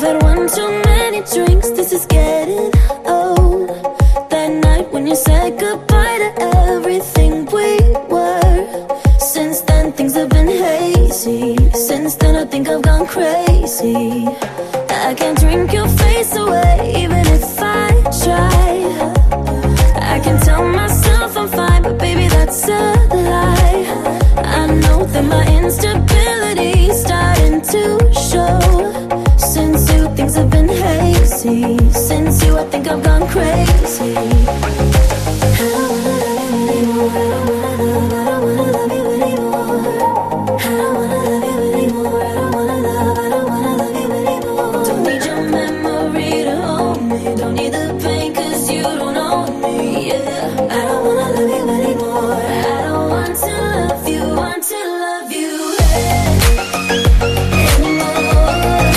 had one too many drinks, this is getting old. That night when you said goodbye to everything we were. Since then things have been hazy. Since then I think I've gone crazy. I can't drink your face away, even if I try. I can tell myself I'm fine, but baby that's a lie. I know that my instability's starting to show. Since you, things have been hazy. Since you, I think I've gone crazy. I don't wanna love you anymore. I don't wanna love you anymore. I don't wanna love you anymore. I don't wanna love you anymore. Don't need your memory to hold me. Don't need the pain cause you don't own me, yeah. I don't wanna love you anymore. I don't want to love you, want to love you anymore.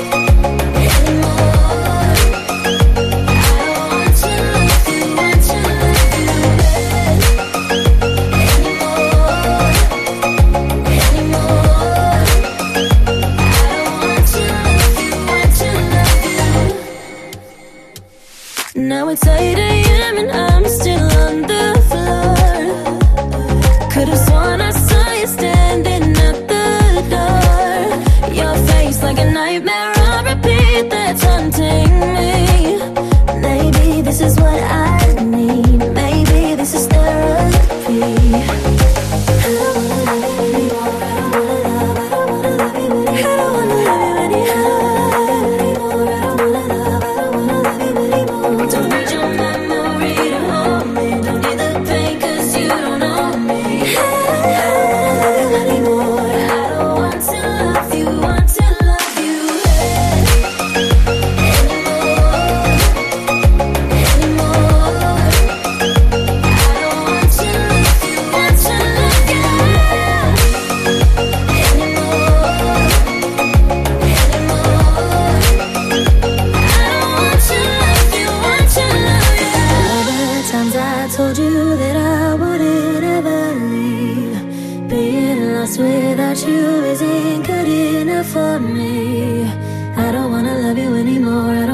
Now it's 8 AM and I'm still on the floor. Could've sworn I saw you standing at the door. Your face like a nightmare on repeat that's haunting me. Maybe this is what I need. Maybe this is therapy. I don't wanna love you anymore. I don't wanna love you anymore. I don't wanna love you anymore. I don't wanna love you anymore. Don't need your memory to hold me. Don't need the pain cause you don't know me. I don't wanna love you anymore. I don't want to love you, want to love you anymore. I don't want to love you, want to love you anymore. I don't want to love you, want to love you. All the times I told you that I wouldn't ever leave. Being lost without you isn't good enough for me. I don't wanna love you anymore.